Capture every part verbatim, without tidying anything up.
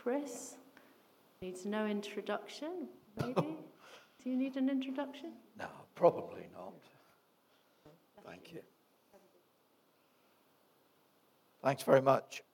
Chris. Needs no introduction, maybe? Do you need an introduction? No, probably not. Thank you. Thanks very much.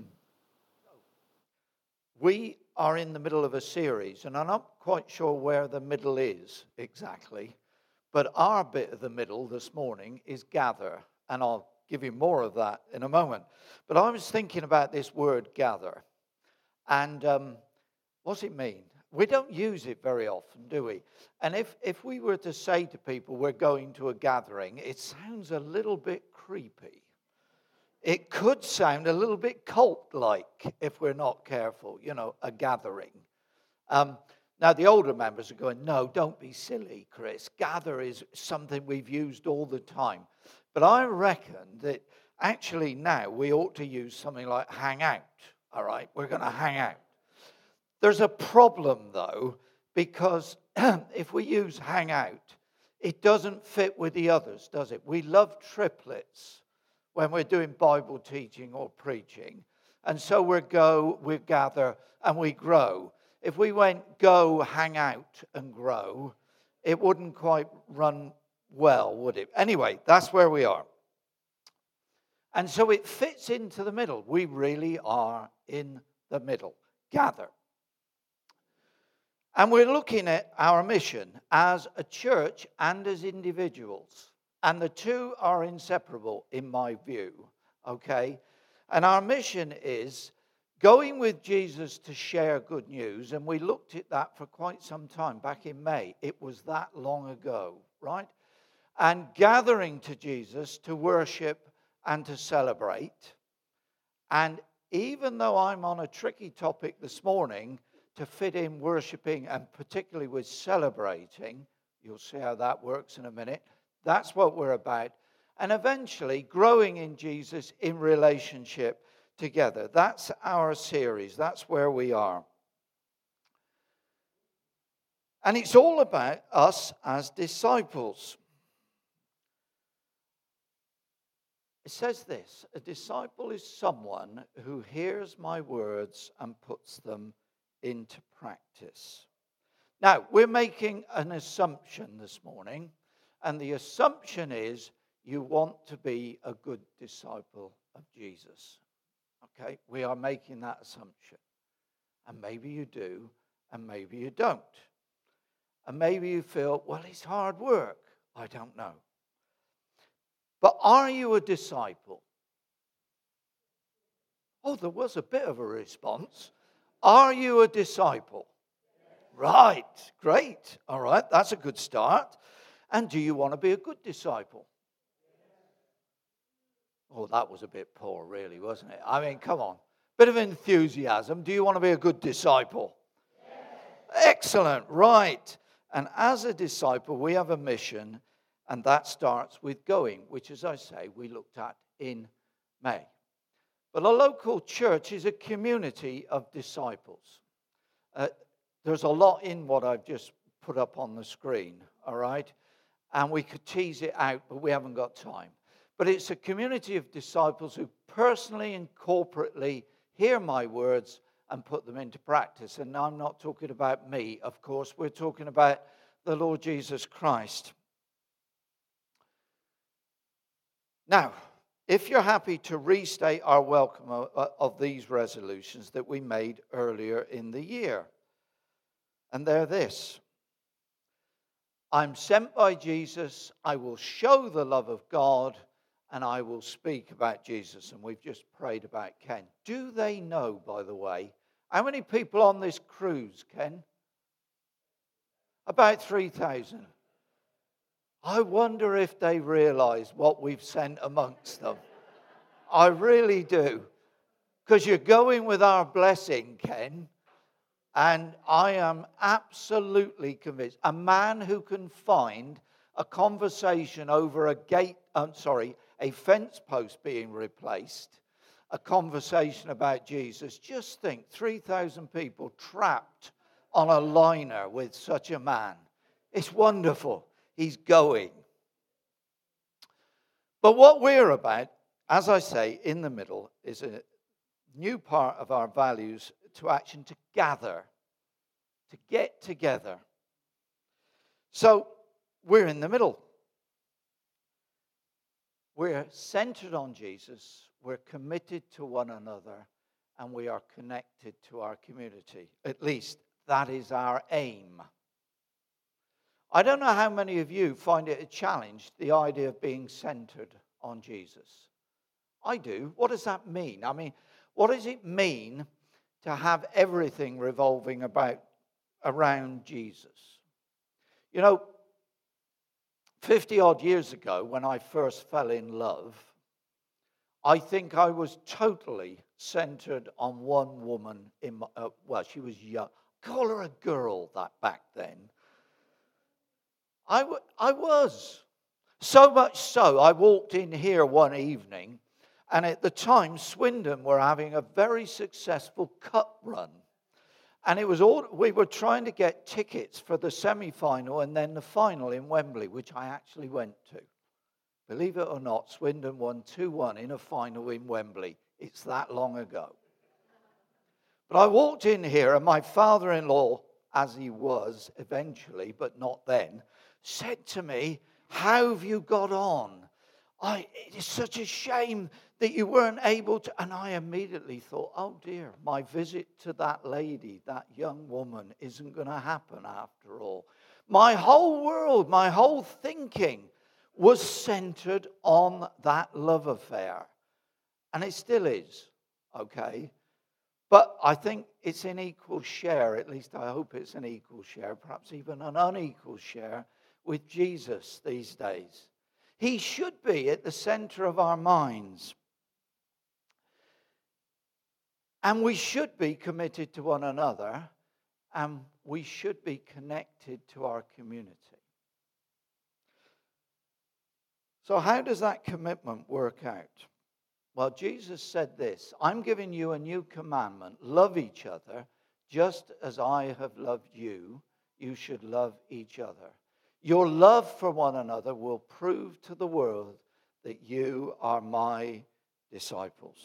We are in the middle of a series, and I'm not quite sure where the middle is exactly, but our bit of the middle this morning is gather, and I'll give you more of that in a moment. But I was thinking about this word gather, and um, what's it mean? We don't use it very often, do we? And if, if we were to say to people we're going to a gathering, it sounds a little bit creepy. It could sound a little bit cult-like if we're not careful, you know, a gathering. Um, now, the older members are going, no, don't be silly, Chris. Gather is something we've used all the time. But I reckon that actually now we ought to use something like hang out, all right? We're going to hang out. There's a problem, though, because if we use hang out, it doesn't fit with the others, does it? We love triplets when we're doing Bible teaching or preaching. And so we go, we gather, and we grow. If we went go, hang out, and grow, it wouldn't quite run well, would it? Anyway, that's where we are. And so it fits into the middle. We really are in the middle. Gather. And we're looking at our mission as a church and as individuals. And the two are inseparable in my view, okay? And our mission is going with Jesus to share good news. And we looked at that for quite some time, back in May. It was that long ago, right? And gathering to Jesus to worship and to celebrate. And even though I'm on a tricky topic this morning, to fit in worshiping and particularly with celebrating, you'll see how that works in a minute. That's what we're about. And eventually growing in Jesus in relationship together. That's our series. That's where we are. And it's all about us as disciples. It says this, a disciple is someone who hears my words and puts them into practice. Now, we're making an assumption this morning. And the assumption is you want to be a good disciple of Jesus. Okay? We are making that assumption. And maybe you do, and maybe you don't. And maybe you feel, well, it's hard work. I don't know. But are you a disciple? Oh, there was a bit of a response. Are you a disciple? Right, great. All right, that's a good start. And do you want to be a good disciple? Oh, that was a bit poor, really, wasn't it? I mean, come on. Bit of enthusiasm. Do you want to be a good disciple? Yes. Excellent, right. And as a disciple, we have a mission, and that starts with going, which, as I say, we looked at in May. But a local church is a community of disciples. Uh, there's a lot in what I've just put up on the screen, all right? And we could tease it out, but we haven't got time. But it's a community of disciples who personally and corporately hear my words and put them into practice. And I'm not talking about me, of course. We're talking about the Lord Jesus Christ. Now, if you're happy to restate our welcome of, of these resolutions that we made earlier in the year. And they're this. I'm sent by Jesus, I will show the love of God, and I will speak about Jesus. And we've just prayed about Ken. Do they know, by the way, how many people on this cruise, Ken? About three thousand. I wonder if they realize what we've sent amongst them. I really do. Because you're going with our blessing, Ken. And I am absolutely convinced. A man who can find a conversation over a gate, I'm sorry, a fence post being replaced, a conversation about Jesus. Just think, three thousand people trapped on a liner with such a man. It's wonderful. He's going. But what we're about, as I say, in the middle, is a new part of our values it to action, to gather, to get together. So we're in the middle. We're centered on Jesus, we're committed to one another, and we are connected to our community. At least that is our aim. I don't know how many of you find it a challenge, the idea of being centered on Jesus. I do. What does that mean? I mean, what does it mean to have everything revolving about around Jesus? You know, fifty odd years ago, when I first fell in love, I think I was totally centered on one woman. In my, uh, well, she was young. Call her a girl that back then. I, w- I was. So much so, I walked in here one evening, and at the time, Swindon were having a very successful cup run. And it was all, we were trying to get tickets for the semi-final and then the final in Wembley, which I actually went to. Believe it or not, Swindon won two one in a final in Wembley. It's that long ago. But I walked in here, and my father-in-law, as he was eventually, but not then, said to me, "How have you got on? I, it is such a shame that you weren't able to." And I immediately thought, oh dear, my visit to that lady, that young woman, isn't going to happen after all. My whole world, my whole thinking was centered on that love affair. And it still is, okay? But I think it's an equal share, at least I hope it's an equal share, perhaps even an unequal share with Jesus these days. He should be at the center of our minds. And we should be committed to one another, and we should be connected to our community. So how does that commitment work out? Well, Jesus said this, "I'm giving you a new commandment. Love each other. Just as I have loved you, you should love each other. Your love for one another will prove to the world that you are my disciples."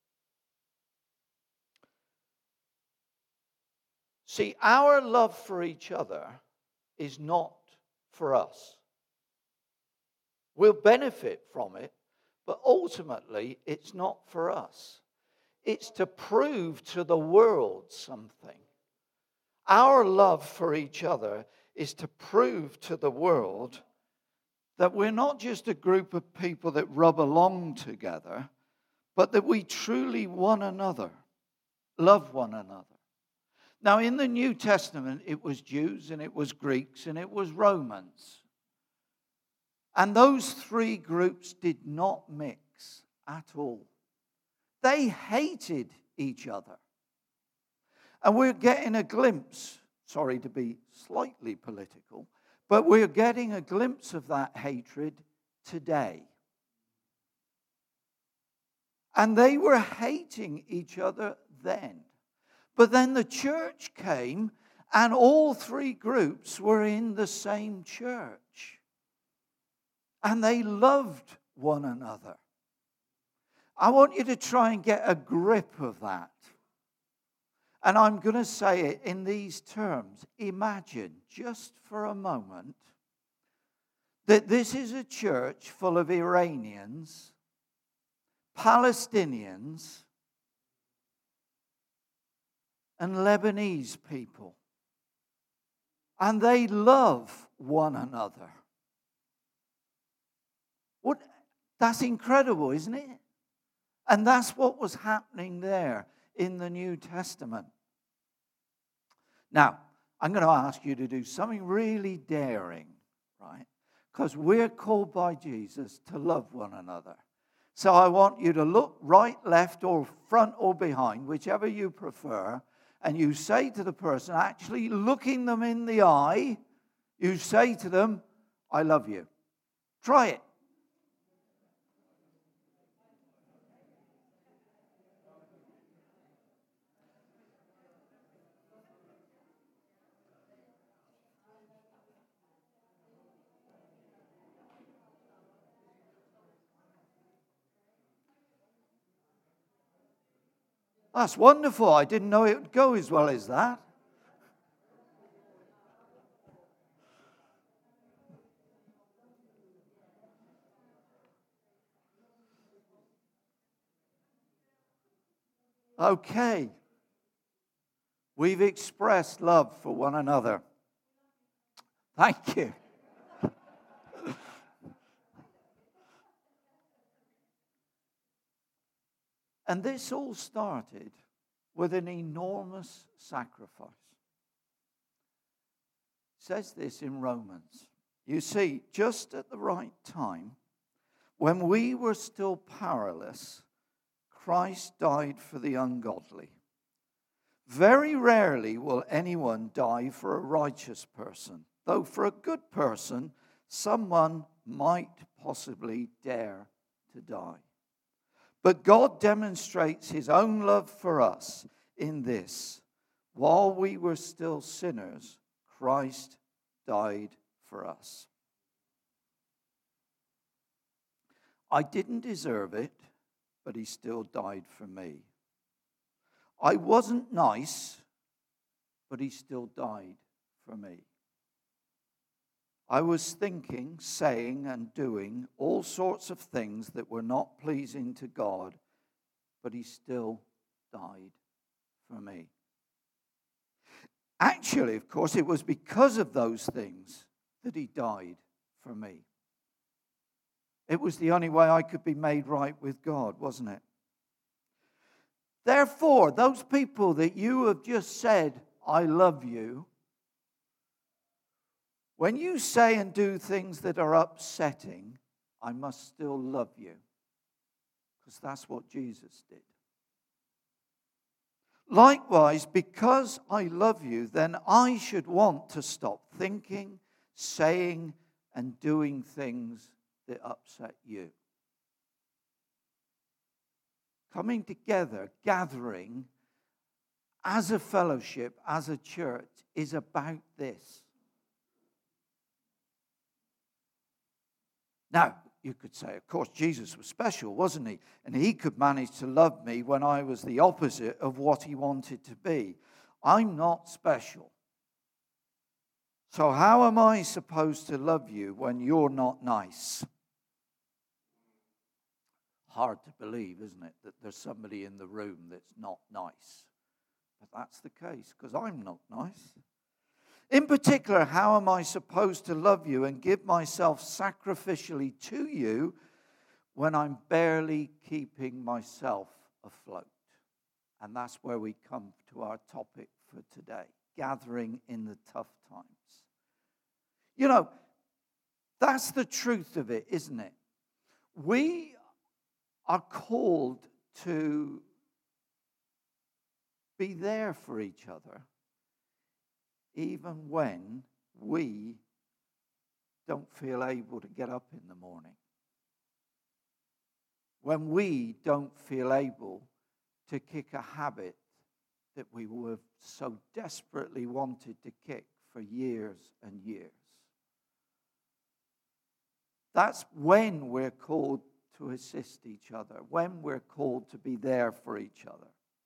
See, our love for each other is not for us. We'll benefit from it, but ultimately it's not for us. It's to prove to the world something. Our love for each other is to prove to the world that we're not just a group of people that rub along together, but that we truly one another, love one another. Now, in the New Testament, it was Jews and it was Greeks and it was Romans. And those three groups did not mix at all. They hated each other. And we're getting a glimpse, sorry to be slightly political, but we're getting a glimpse of that hatred today. And they were hating each other then. But then the church came, and all three groups were in the same church. And they loved one another. I want you to try and get a grip of that. And I'm going to say it in these terms. Imagine, just for a moment, that this is a church full of Iranians, Palestinians, and Lebanese people. And they love one another. What? That's incredible, isn't it? And that's what was happening there in the New Testament. Now, I'm going to ask you to do something really daring, right? Because we're called by Jesus to love one another. So I want you to look right, left, or front, or behind, whichever you prefer, and you say to the person, actually looking them in the eye, you say to them, "I love you." Try it. That's wonderful. I didn't know it would go as well as that. Okay. We've expressed love for one another. Thank you. And this all started with an enormous sacrifice. It says this in Romans. You see, just at the right time, when we were still powerless, Christ died for the ungodly. Very rarely will anyone die for a righteous person, though for a good person, someone might possibly dare to die. But God demonstrates his own love for us in this. While we were still sinners, Christ died for us. I didn't deserve it, but he still died for me. I wasn't nice, but he still died for me. I was thinking, saying, and doing all sorts of things that were not pleasing to God, but he still died for me. Actually, of course, it was because of those things that he died for me. It was the only way I could be made right with God, wasn't it? Therefore, those people that you have just said, I love you, when you say and do things that are upsetting, I must still love you. Because that's what Jesus did. Likewise, because I love you, then I should want to stop thinking, saying, and doing things that upset you. Coming together, gathering as a fellowship, as a church, is about this. Now, you could say, of course, Jesus was special, wasn't he? And he could manage to love me when I was the opposite of what he wanted to be. I'm not special. So how am I supposed to love you when you're not nice? Hard to believe, isn't it, that there's somebody in the room that's not nice. But that's the case, because I'm not nice. In particular, how am I supposed to love you and give myself sacrificially to you when I'm barely keeping myself afloat? And that's where we come to our topic for today, gathering in the tough times. You know, that's the truth of it, isn't it? We are called to be there for each other, even when we don't feel able to get up in the morning. When we don't feel able to kick a habit that we have so desperately wanted to kick for years and years. That's when we're called to assist each other, when we're called to be there for each other.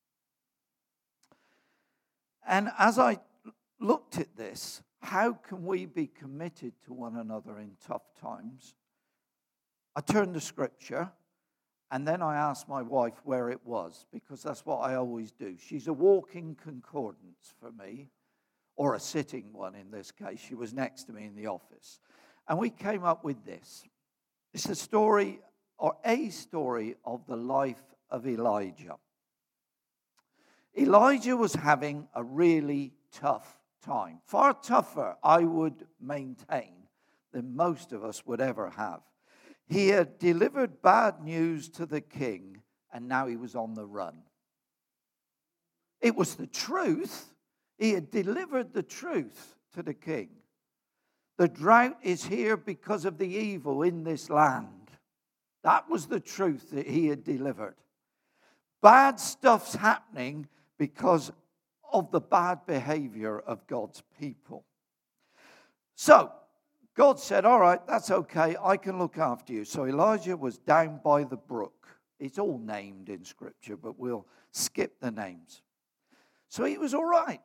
And as I looked at this, how can we be committed to one another in tough times? I turned to Scripture, and then I asked my wife where it was, because that's what I always do. She's a walking concordance for me, or a sitting one in this case. She was next to me in the office. And we came up with this. It's a story, or a story, of the life of Elijah. Elijah was having a really tough time. Far tougher, I would maintain, than most of us would ever have. He had delivered bad news to the king, and now he was on the run. It was the truth. He had delivered the truth to the king. The drought is here because of the evil in this land. That was the truth that he had delivered. Bad stuff's happening because of the bad behavior of God's people. So, God said, all right, that's okay, I can look after you. So Elijah was down by the brook. It's all named in Scripture, but we'll skip the names. So he was all right.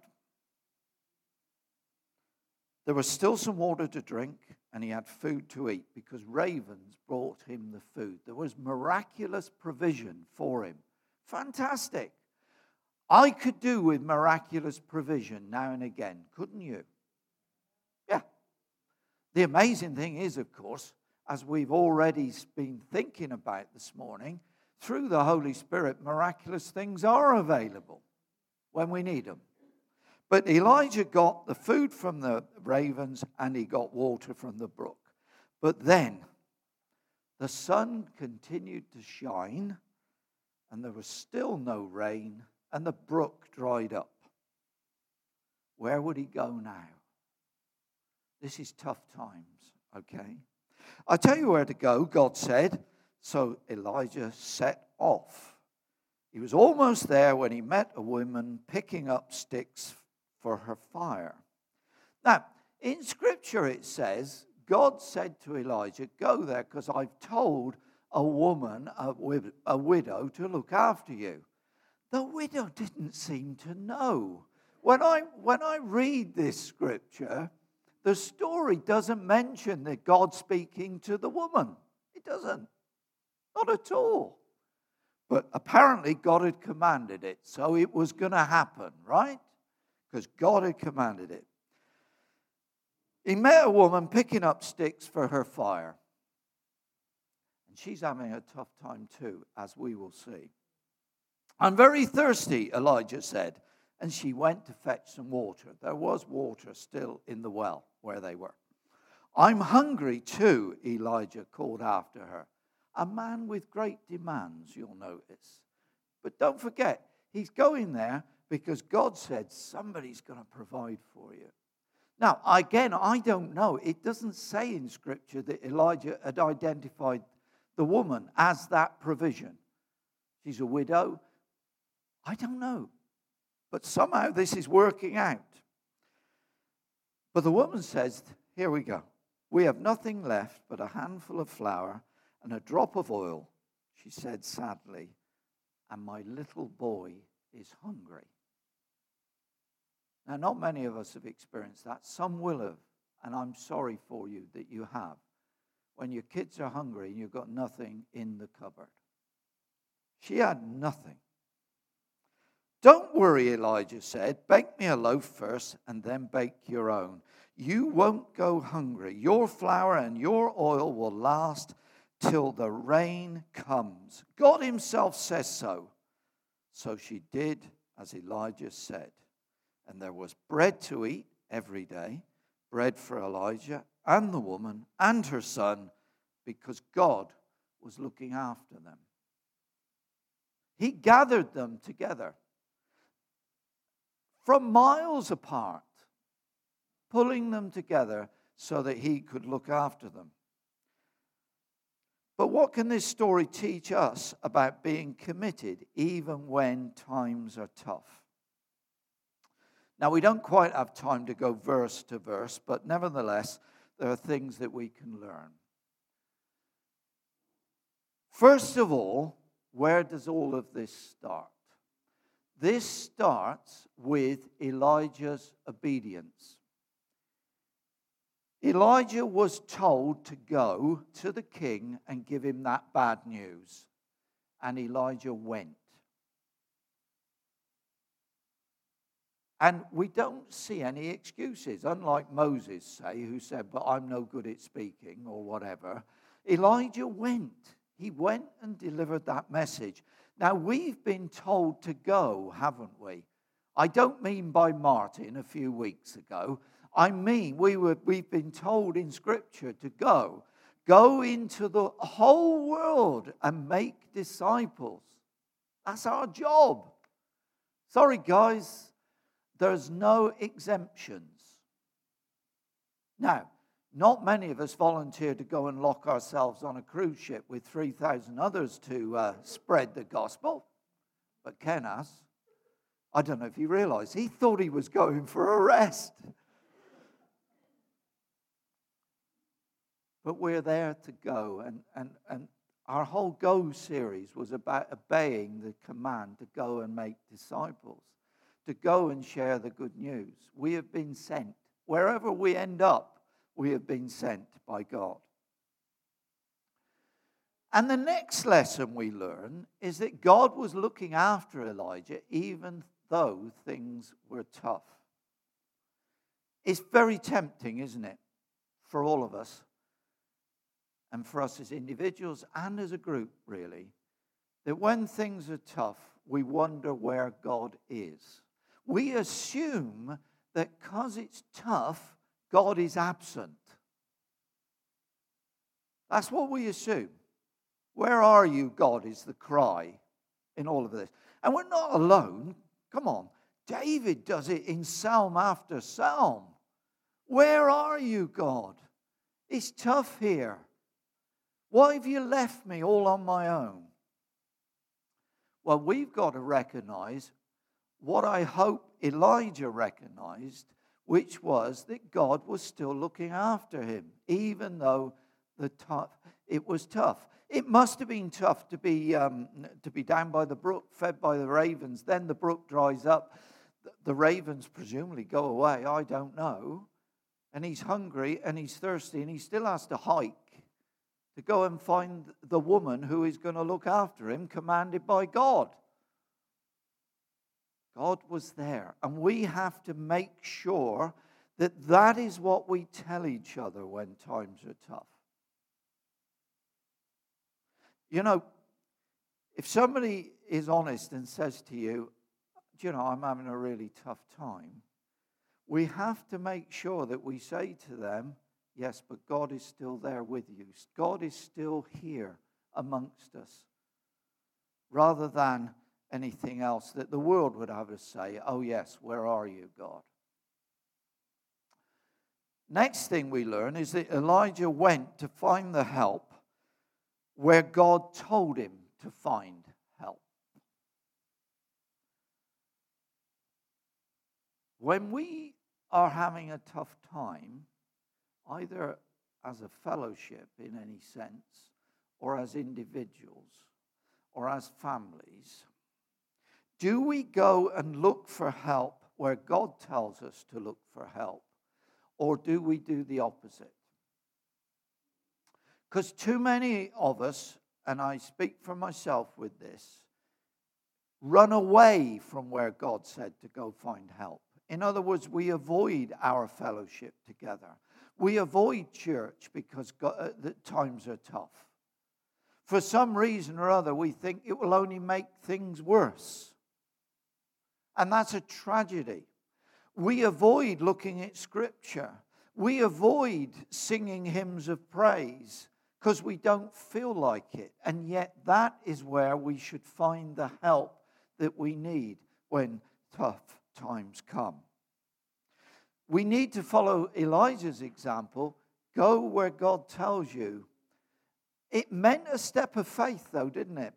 There was still some water to drink, and he had food to eat because ravens brought him the food. There was miraculous provision for him. Fantastic. I could do with miraculous provision now and again, couldn't you? Yeah. The amazing thing is, of course, as we've already been thinking about this morning, through the Holy Spirit, miraculous things are available when we need them. But Elijah got the food from the ravens and he got water from the brook. But then the sun continued to shine and there was still no rain and the brook dried up. Where would he go now? This is tough times, okay? I'll tell you where to go, God said. So Elijah set off. He was almost there when he met a woman picking up sticks for her fire. Now, in Scripture it says, God said to Elijah, go there because I've told a woman, a, wid- a widow, to look after you. The widow didn't seem to know. When I, when I read this Scripture, the story doesn't mention that God's speaking to the woman. It doesn't. Not at all. But apparently God had commanded it, so it was going to happen, right? Because God had commanded it. He met a woman picking up sticks for her fire. And she's having a tough time too, as we will see. I'm very thirsty, Elijah said. And she went to fetch some water. There was water still in the well where they were. I'm hungry too, Elijah called after her. A man with great demands, you'll notice. But don't forget, he's going there because God said somebody's going to provide for you. Now, again, I don't know. It doesn't say in Scripture that Elijah had identified the woman as that provision. She's a widow. I don't know. But somehow this is working out. But the woman says, here we go. We have nothing left but a handful of flour and a drop of oil, she said sadly, and my little boy is hungry. Now, not many of us have experienced that. Some will have, and I'm sorry for you that you have. When your kids are hungry and you've got nothing in the cupboard. She had nothing. Don't worry, Elijah said. Bake me a loaf first and then bake your own. You won't go hungry. Your flour and your oil will last till the rain comes. God himself says so. So she did as Elijah said. And there was bread to eat every day, bread for Elijah and the woman and her son, because God was looking after them. He gathered them together from miles apart, pulling them together so that he could look after them. But what can this story teach us about being committed even when times are tough? Now, we don't quite have time to go verse to verse, but nevertheless, there are things that we can learn. First of all, where does all of this start? This starts with Elijah's obedience. Elijah was told to go to the king and give him that bad news, and Elijah went. And we don't see any excuses, unlike Moses, say, who said, but I'm no good at speaking or whatever. Elijah went. He went and delivered that message. Now, we've been told to go, haven't we? I don't mean by Martin a few weeks ago. I mean we were, we've been told in Scripture to go. Go into the whole world and make disciples. That's our job. Sorry, guys. There's no exemptions. Now, not many of us volunteer to go and lock ourselves on a cruise ship with three thousand others to uh, spread the gospel. But Ken has. I don't know if you realize, he thought he was going for a rest. But we're there to go. And, and, and Our whole Go series was about obeying the command to go and make disciples, to go and share the good news. We have been sent. Wherever we end up, we have been sent by God. And the next lesson we learn is that God was looking after Elijah even though things were tough. It's very tempting, isn't it, for all of us, and for us as individuals and as a group, really, that when things are tough, we wonder where God is. We assume that because it's tough, God is absent. That's what we assume. Where are you, God, is the cry in all of this. And we're not alone. Come on. David does it in psalm after psalm. Where are you, God? It's tough here. Why have you left me all on my own? Well, we've got to recognize what I hope Elijah recognized, which was that God was still looking after him, even though the tough, it was tough. It must have been tough to be um, to be down by the brook, fed by the ravens. Then the brook dries up. The ravens presumably go away. I don't know. And he's hungry and he's thirsty and he still has to hike to go and find the woman who is going to look after him, commanded by God. God was there. And we have to make sure that that is what we tell each other when times are tough. You know, if somebody is honest and says to you, you know, I'm having a really tough time, we have to make sure that we say to them, yes, but God is still there with you. God is still here amongst us. Rather than anything else that the world would have us say, oh yes, where are you, God? Next thing we learn is that Elijah went to find the help where God told him to find help. When we are having a tough time, either as a fellowship in any sense, or as individuals, or as families, do we go and look for help where God tells us to look for help, or do we do the opposite? Because too many of us, and I speak for myself with this, run away from where God said to go find help. In other words, we avoid our fellowship together. We avoid church because God, uh, the times are tough. For some reason or other, we think it will only make things worse. And that's a tragedy. We avoid looking at Scripture. We avoid singing hymns of praise because we don't feel like it. And yet that is where we should find the help that we need when tough times come. We need to follow Elijah's example. Go where God tells you. It meant a step of faith, though, didn't it?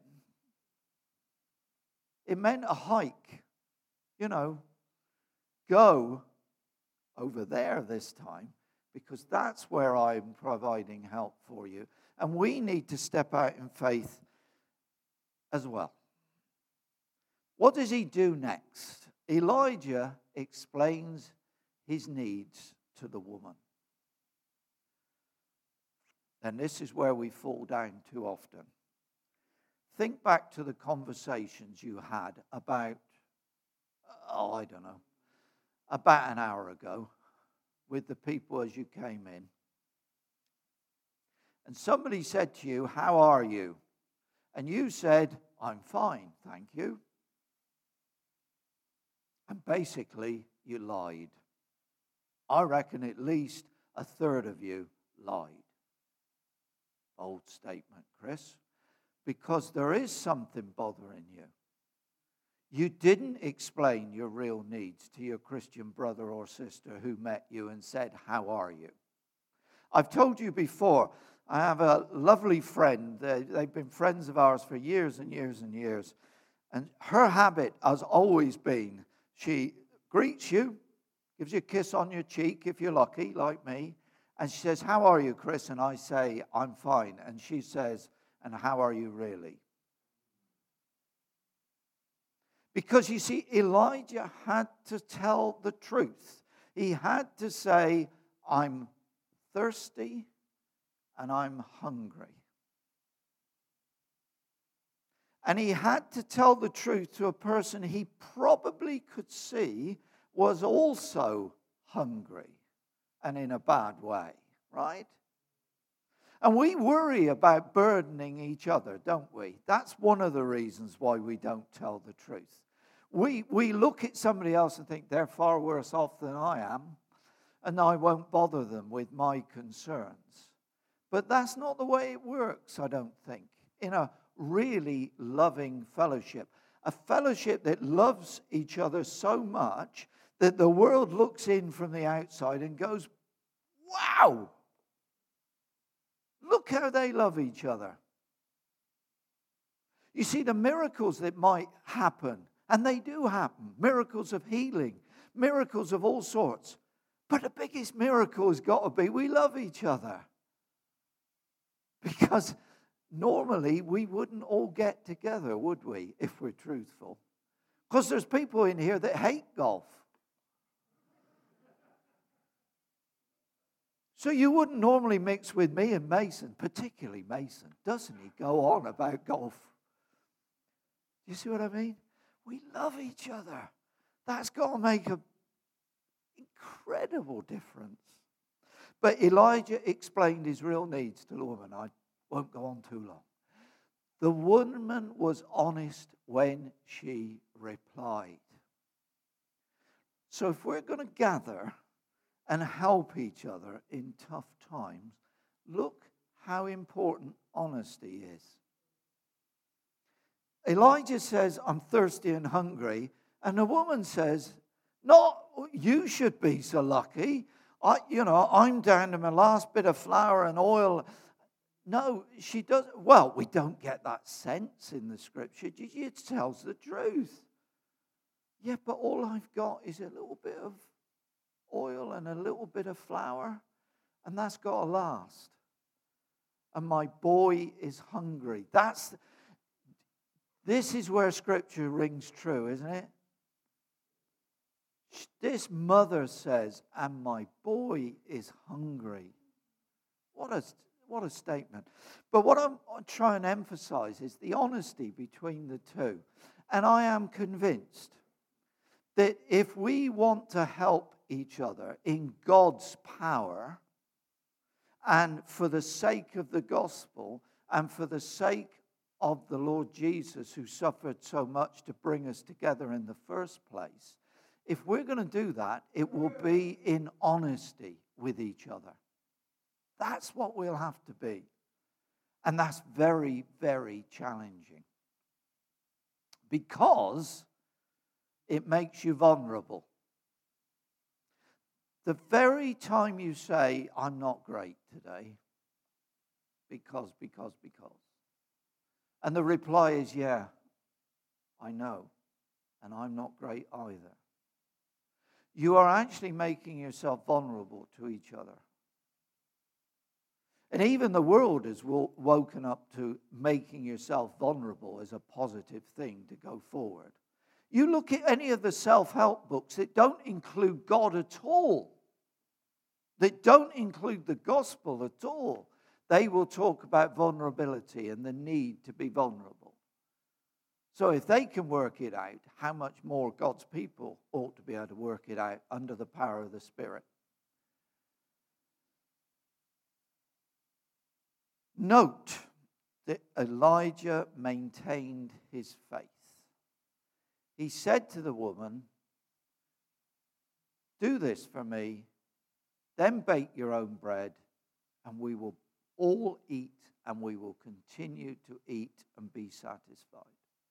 It meant a hike. You know, go over there this time, because that's where I'm providing help for you. And we need to step out in faith as well. What does he do next? Elijah explains his needs to the woman. And this is where we fall down too often. Think back to the conversations you had about, oh, I don't know, about an hour ago with the people as you came in. And somebody said to you, how are you? And you said, I'm fine, thank you. And basically, you lied. I reckon at least a third of you lied. Bold statement, Chris. Because there is something bothering you. You didn't explain your real needs to your Christian brother or sister who met you and said, how are you? I've told you before, I have a lovely friend. They've been friends of ours for years and years and years. And her habit has always been, she greets you, gives you a kiss on your cheek if you're lucky, like me. And she says, how are you, Chris? And I say, I'm fine. And she says, and how are you really? Because you see, Elijah had to tell the truth. He had to say, I'm thirsty and I'm hungry. And he had to tell the truth to a person he probably could see was also hungry and in a bad way, right? And we worry about burdening each other, don't we? That's one of the reasons why we don't tell the truth. We, we look at somebody else and think they're far worse off than I am, and I won't bother them with my concerns. But that's not the way it works, I don't think, in a really loving fellowship. A fellowship that loves each other so much that the world looks in from the outside and goes, wow, look how they love each other. You see, the miracles that might happen, and they do happen, miracles of healing, miracles of all sorts. But the biggest miracle has got to be we love each other. Because normally we wouldn't all get together, would we, if we're truthful? Because there's people in here that hate golf. So you wouldn't normally mix with me and Mason, particularly Mason. Doesn't he go on about golf? You see what I mean? We love each other. That's got to make an incredible difference. But Elijah explained his real needs to the woman. I won't go on too long. The woman was honest when she replied. So if we're going to gather and help each other in tough times, look how important honesty is. Elijah says, I'm thirsty and hungry. And the woman says, no, you should be so lucky. I, you know, I'm down to my last bit of flour and oil. No, she doesn't. Well, we don't get that sense in the scripture. It tells the truth. Yeah, but all I've got is a little bit of oil and a little bit of flour, and that's got to last. And my boy is hungry. That's this is where scripture rings true, isn't it? This mother says, and my boy is hungry. What a, what a statement. But what I'm trying to emphasize is the honesty between the two. And I am convinced that if we want to help each other in God's power, and for the sake of the gospel, and for the sake of the Lord Jesus, who suffered so much to bring us together in the first place, if we're going to do that, it will be in honesty with each other. That's what we'll have to be. And that's very, very challenging. Because it makes you vulnerable. The very time you say, I'm not great today, because, because, because. And the reply is, yeah, I know, and I'm not great either. You are actually making yourself vulnerable to each other. And even the world has woken up to making yourself vulnerable as a positive thing to go forward. You look at any of the self-help books that don't include God at all, that don't include the gospel at all. They will talk about vulnerability and the need to be vulnerable. So if they can work it out, how much more God's people ought to be able to work it out under the power of the Spirit. Note that Elijah maintained his faith. He said to the woman, do this for me, then bake your own bread, and we will all eat, and we will continue to eat and be satisfied.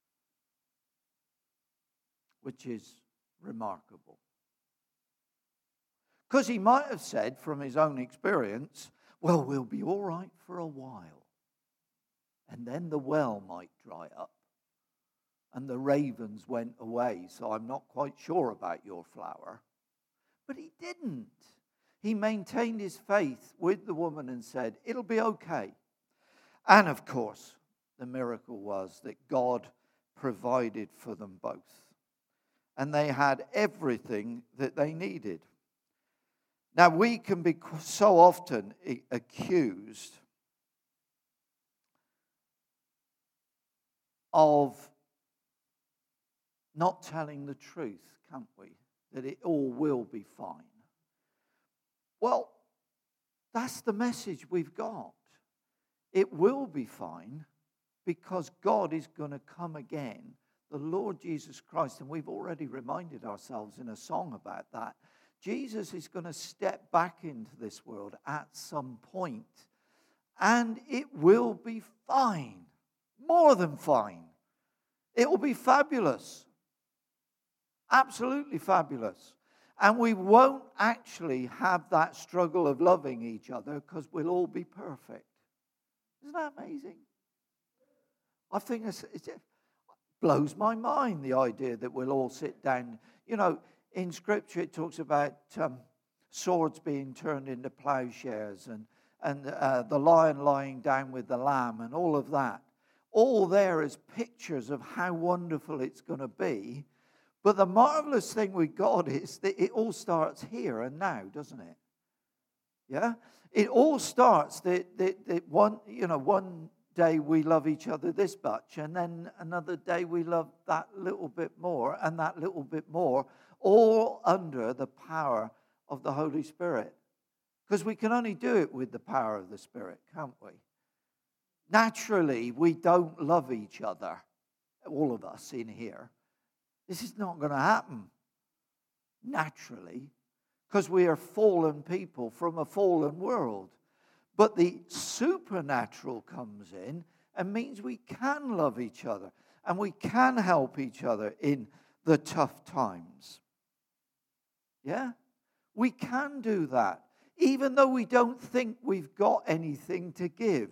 Which is remarkable. Because he might have said from his own experience, well, we'll be all right for a while. And then the well might dry up. And the ravens went away, so I'm not quite sure about your flour. But he didn't. He maintained his faith with the woman and said, it'll be okay. And of course, the miracle was that God provided for them both. And they had everything that they needed. Now, we can be so often accused of not telling the truth, can't we? That it all will be fine. Well, that's the message we've got. It will be fine because God is going to come again, the Lord Jesus Christ, and we've already reminded ourselves in a song about that. Jesus is going to step back into this world at some point, and it will be fine, more than fine. It will be fabulous, absolutely fabulous. And we won't actually have that struggle of loving each other because we'll all be perfect. Isn't that amazing? I think it's, it blows my mind, the idea that we'll all sit down. You know, in Scripture it talks about um, swords being turned into plowshares and, and uh, the lion lying down with the lamb and all of that. All there is pictures of how wonderful it's going to be. But the marvelous thing with God is that it all starts here and now, doesn't it? Yeah? It all starts that, that, that one, you know, one day we love each other this much, and then another day we love that little bit more, and that little bit more, all under the power of the Holy Spirit. Because we can only do it with the power of the Spirit, can't we? Naturally, we don't love each other, all of us in here. This is not going to happen naturally because we are fallen people from a fallen world. But the supernatural comes in and means we can love each other and we can help each other in the tough times. Yeah? We can do that even though we don't think we've got anything to give.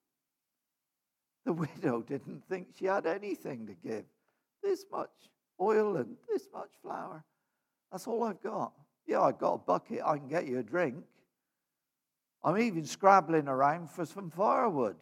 The widow didn't think she had anything to give. This much oil and this much flour. That's all I've got. Yeah, I've got a bucket. I can get you a drink. I'm even scrabbling around for some firewood.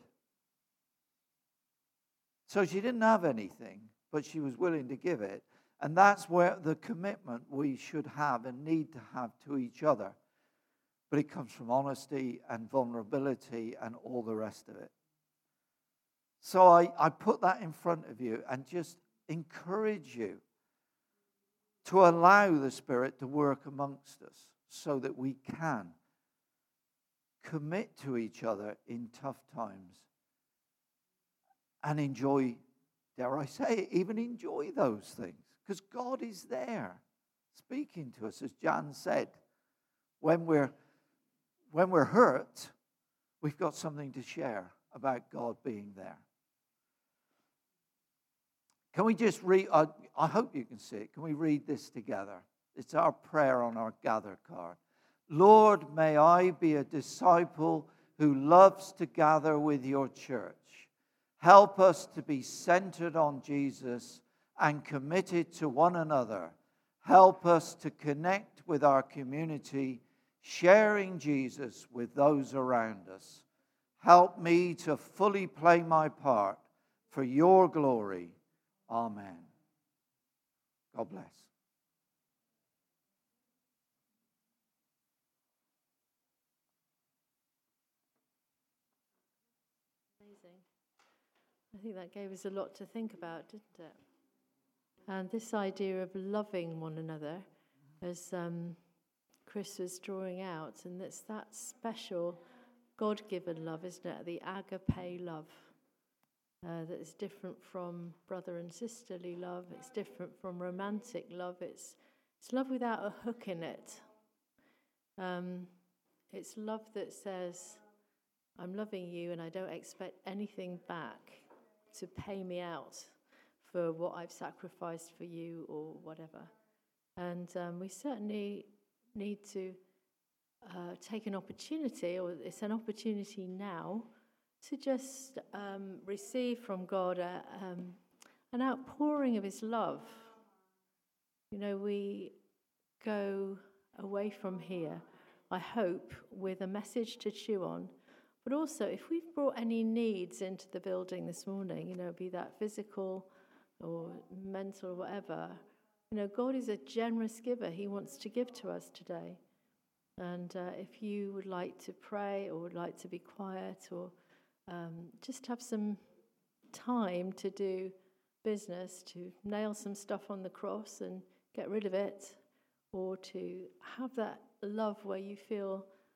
So she didn't have anything, but she was willing to give it. And that's where the commitment we should have and need to have to each other. But it comes from honesty and vulnerability and all the rest of it. So I, I put that in front of you and just encourage you to allow the Spirit to work amongst us so that we can commit to each other in tough times and enjoy, dare I say it, even enjoy those things because God is there speaking to us, as Jan said. When we're, when we're hurt, we've got something to share about God being there. Can we just read, I, I hope you can see it. Can we read this together? It's our prayer on our gather card. Lord, may I be a disciple who loves to gather with your church. Help us to be centered on Jesus and committed to one another. Help us to connect with our community, sharing Jesus with those around us. Help me to fully play my part for your glory. Amen. God bless. Amazing. I think that gave us a lot to think about, didn't it? And this idea of loving one another, as um, Chris was drawing out, and that's that special God-given love, isn't it? The agape love. Uh, that is different from brother and sisterly love. It's different from romantic love. It's it's love without a hook in it. Um, it's love that says, I'm loving you and I don't expect anything back to pay me out for what I've sacrificed for you or whatever. And um, we certainly need to uh, take an opportunity, or it's an opportunity now, to just um, receive from God a, um, an outpouring of his love. You know, we go away from here, I hope, with a message to chew on, But also, if we've brought any needs into the building this morning, you know, be that physical or mental or whatever, you know, God is a generous giver. He wants to give to us today. And uh, if you would like to pray or would like to be quiet or um, just have some time to do business, to nail some stuff on the cross and get rid of it, or to have that love where you feel